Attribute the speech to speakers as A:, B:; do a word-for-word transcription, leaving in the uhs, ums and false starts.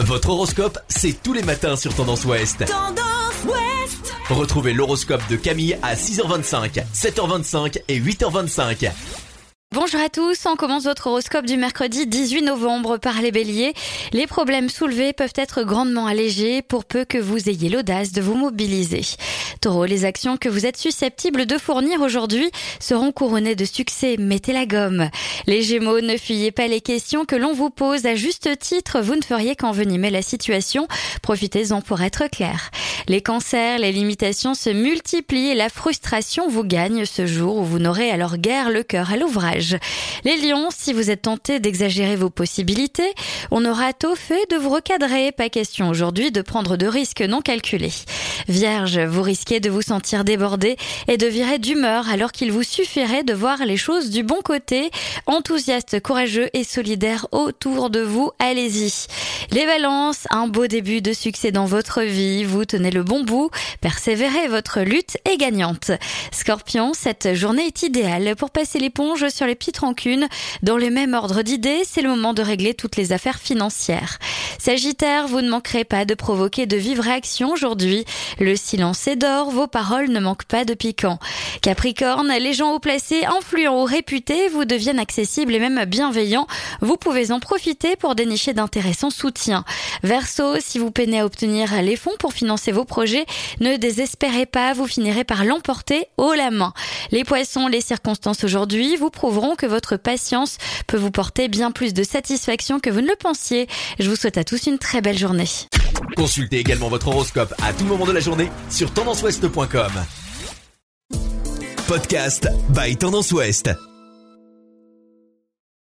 A: Votre horoscope, c'est tous les matins sur Tendance Ouest.
B: Tendance Ouest.
A: Retrouvez l'horoscope de Camille à six heures vingt-cinq, sept heures vingt-cinq et huit heures vingt-cinq.
C: Bonjour à tous, on commence votre horoscope du mercredi dix-huit novembre par les béliers. Les problèmes soulevés peuvent être grandement allégés pour peu que vous ayez l'audace de vous mobiliser. Taureau, les actions que vous êtes susceptibles de fournir aujourd'hui seront couronnées de succès, mettez la gomme. Les Gémeaux, ne fuyez pas les questions que l'on vous pose à juste titre, vous ne feriez qu'envenimer la situation, profitez-en pour être clair. Les Cancers, les limitations se multiplient et la frustration vous gagne ce jour où vous n'aurez alors guère le cœur à l'ouvrage. Les Lions, si vous êtes tentés d'exagérer vos possibilités, on aura tôt fait de vous recadrer. Pas question aujourd'hui de prendre de risques non calculés. Vierge, vous risquez de vous sentir débordé et de virer d'humeur alors qu'il vous suffirait de voir les choses du bon côté. Enthousiaste, courageux et solidaire autour de vous, allez-y. Les Balances, un beau début de succès dans votre vie. Vous tenez le bon bout, persévérez, votre lutte est gagnante. Scorpion, cette journée est idéale pour passer l'éponge sur les petites rancunes. Dans le même ordre d'idées, c'est le moment de régler toutes les affaires financières. Sagittaire, vous ne manquerez pas de provoquer de vives réactions aujourd'hui. Le silence est d'or, vos paroles ne manquent pas de piquant. Capricorne, les gens haut placés, influents ou réputés vous deviennent accessibles et même bienveillants. Vous pouvez en profiter pour dénicher d'intéressants soutiens. Verseau, si vous peinez à obtenir les fonds pour financer vos projets, ne désespérez pas, vous finirez par l'emporter haut la main. Les Poissons, les circonstances aujourd'hui vous prouveront que votre patience peut vous porter bien plus de satisfaction que vous ne le pensiez. Je vous souhaite à tous une très belle journée.
A: Consultez également votre horoscope à tout moment de la journée sur tendance ouest point com. Podcast by Tendance Ouest.